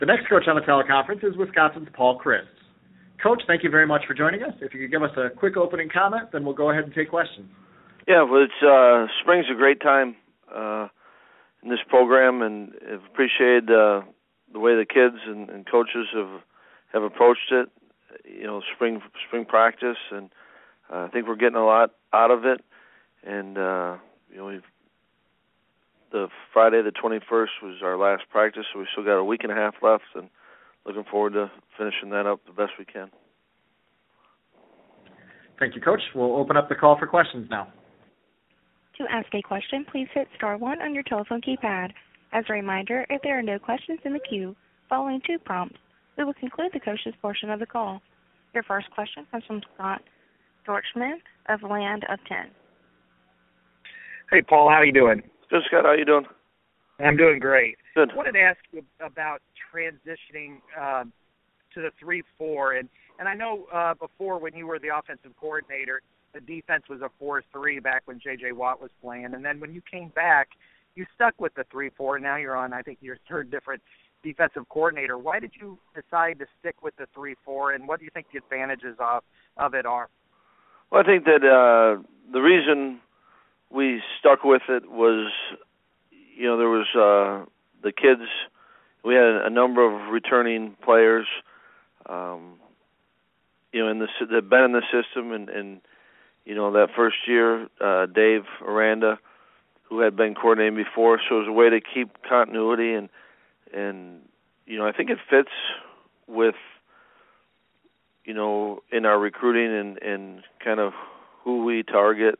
The next coach on the teleconference is Wisconsin's Paul Chryst. Coach, thank you very much for joining us. If you could give us a quick opening comment, then we'll go ahead and take questions. Yeah, well, spring's a great time in this program, and I've appreciated the way the kids and coaches have approached it. You know, spring practice, and I think we're getting a lot out of it. And the Friday the 21st was our last practice, so we still got a week and a half left, and looking forward to finishing that up the best we can. Thank you, Coach. We'll open up the call for questions now. To ask a question, please hit star 1 on your telephone keypad. As a reminder, if there are no questions in the queue following 2 prompts, we will conclude the coach's portion of the call. Your first question comes from Scott Dorchman of Land of 10. Hey, Paul, how are you doing? Good, Scott. How you doing? I'm doing great. Good. I wanted to ask you about transitioning to the 3-4, and I know before when you were the offensive coordinator, the defense was a 4-3 back when J.J. Watt was playing, and then when you came back, you stuck with the 3-4. Now you're on, I think, your third different defensive coordinator. Why did you decide to stick with the 3-4, and what do you think the advantages of it are? Well, I think that the reason we stuck with it was, there was the kids. We had a number of returning players, that had been in the system, and that first year, Dave Aranda, who had been coordinating before, so it was a way to keep continuity, and I think it fits with, in our recruiting and kind of who we target,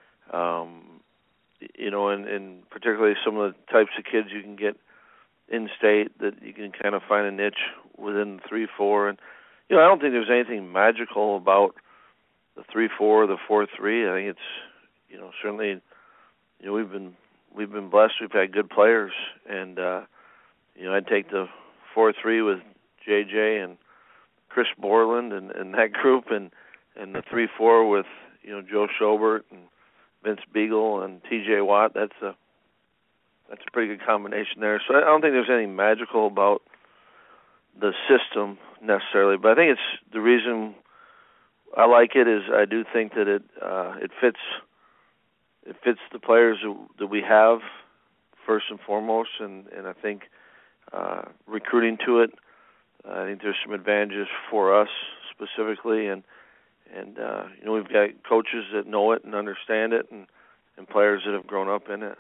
and particularly some of the types of kids you can get in-state, that you can kind of find a niche within the 3-4. And, I don't think there's anything magical about the 3-4, the 4-3. I think it's, certainly, we've been blessed. We've had good players, and I'd take the 4-3 with JJ and Chris Borland and that group, and the 3-4 with Joe Schobert and Vince Beagle and T.J. Watt. That's a pretty good combination there. So I don't think there's anything magical about the system necessarily, but I think it's the reason I like it is I do think that it fits the players that we have first and foremost, and I think recruiting to it, I think there's some advantages for us specifically, and we've got coaches that know it and understand it, and players that have grown up in it.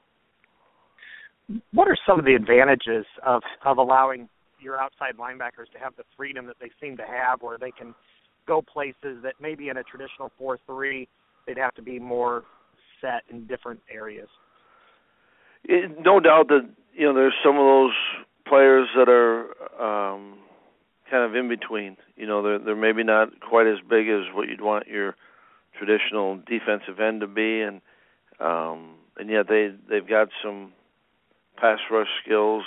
What are some of the advantages of allowing your outside linebackers to have the freedom that they seem to have, where they can go places that maybe in a traditional 4-3 they'd have to be more set in different areas? No doubt that there's some of those players that are kind of in between. They're maybe not quite as big as what you'd want your traditional defensive end to be, and yet they've got some pass rush skills.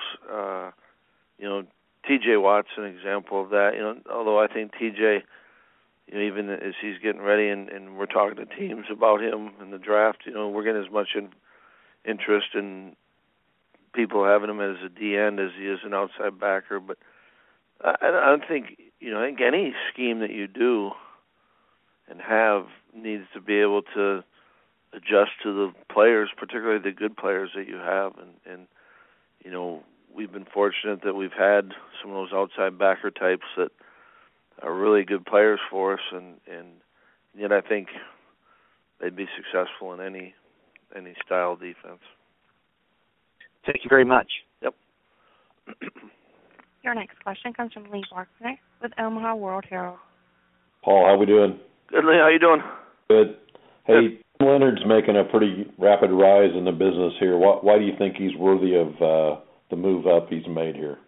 T.J. Watt's an example of that. Although I think T.J., even as he's getting ready and we're talking to teams about him in the draft, we're getting as much interest in people having him as a D end as he is an outside backer. But I don't think, I think any scheme that you do and have needs to be able to adjust to the players, particularly the good players that you have. And we've been fortunate that we've had some of those outside backer types that are really good players for us, and yet I think they'd be successful in any style of defense. Thank you very much. Yep. Your next question comes from Lee Barker with Omaha World Herald. Paul, how we doing? Good, Lee. How you doing? Good. Hey, Tim Leonard's making a pretty rapid rise in the business here. Why do you think he's worthy of the move up he's made here?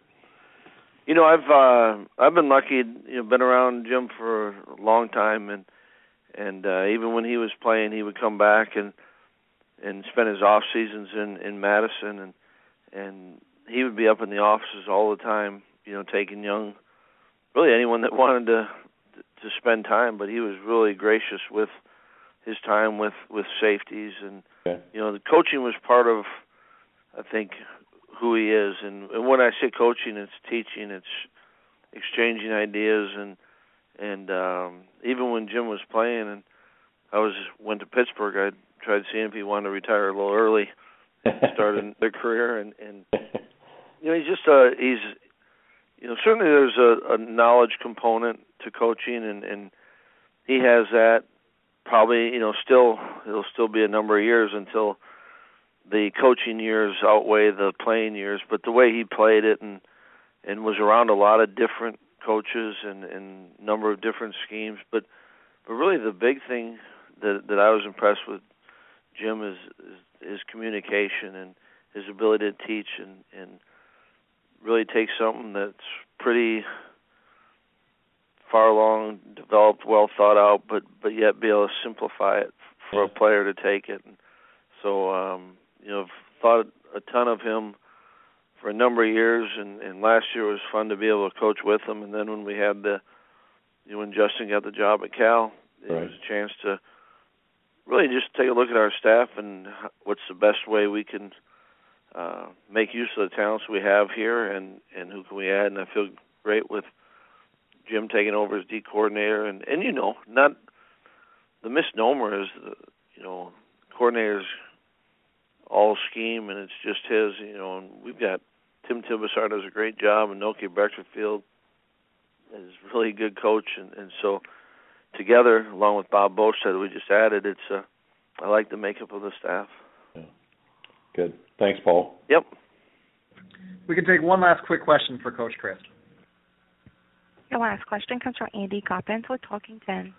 I've been lucky. Been around Jim for a long time, and even when he was playing, he would come back and spend his off seasons in Madison, and he would be up in the offices all the time, taking really anyone that wanted to spend time. But he was really gracious with his time with safeties, and okay. The coaching was part of, I think, who he is. And when I say coaching, it's teaching, it's exchanging ideas, and even when Jim was playing and I went to Pittsburgh, I tried seeing if he wanted to retire a little early, started their career, and he's just certainly there's a knowledge component to coaching, and he has that. Probably it'll still be a number of years until the coaching years outweigh the playing years, but the way he played it and was around a lot of different coaches and number of different schemes, but really the big thing that I was impressed with Jim is his communication and his ability to teach and really take something that's pretty far along, developed, well thought out, but yet be able to simplify it for a player to take it. And so I've thought a ton of him for a number of years, and last year was fun to be able to coach with him. And then when we had when Justin got the job at Cal, it was a chance to really just take a look at our staff and what's the best way we can make use of the talents we have here, and who can we add. And I feel great with Jim taking over as D coordinator, and not the misnomer is coordinators all scheme and it's just his, and we've got Tim Tibesar does a great job, and Noki Becherfield is a really good coach, and so together, along with Bob Bostad, we just added, I like the makeup of the staff. Yeah. Good. Thanks, Paul. Yep. We can take one last quick question for Coach Christ. Your last question comes from Andy Coppins with Talking 10.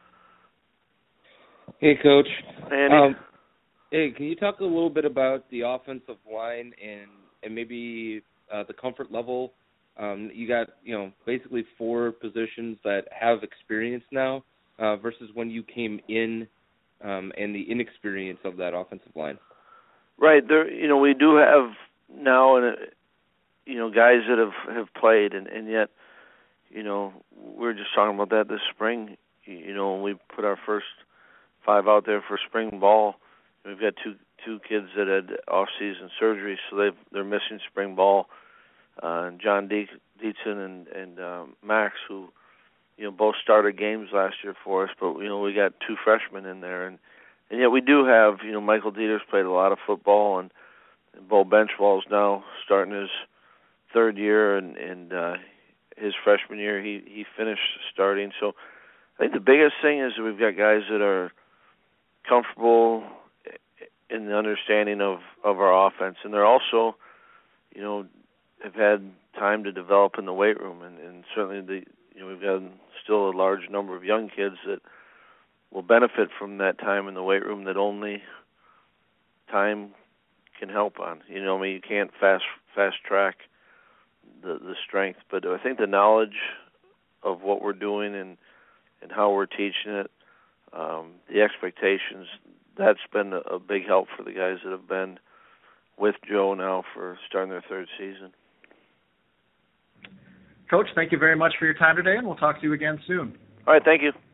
Hey, Coach. Andy. Hey, can you talk a little bit about the offensive line and maybe the comfort level? You got, basically 4 positions that have experience now versus when you came in and the inexperience of that offensive line. Right. There, we do have now, guys that have played, and yet, we were just talking about that this spring. When we put our first 5 out there for spring ball, we've got two kids that had off-season surgery, so they're missing spring ball. John Dietzen and Max, who both started games last year for us, but we got 2 freshmen in there, and yet we do have Michael Dieter's played a lot of football, and Bo Benchwall's now starting his 3rd year, and his freshman year he finished starting. So I think the biggest thing is that we've got guys that are comfortable in the understanding of our offense, and they're also have had time to develop in the weight room, and certainly we've got still a large number of young kids that will benefit from that time in the weight room that only time can help on. You can't fast track the strength, but I think the knowledge of what we're doing and how we're teaching it, the expectations, that's been a big help for the guys that have been with Joe now for starting their 3rd season. Coach, thank you very much for your time today, and we'll talk to you again soon. All right, thank you.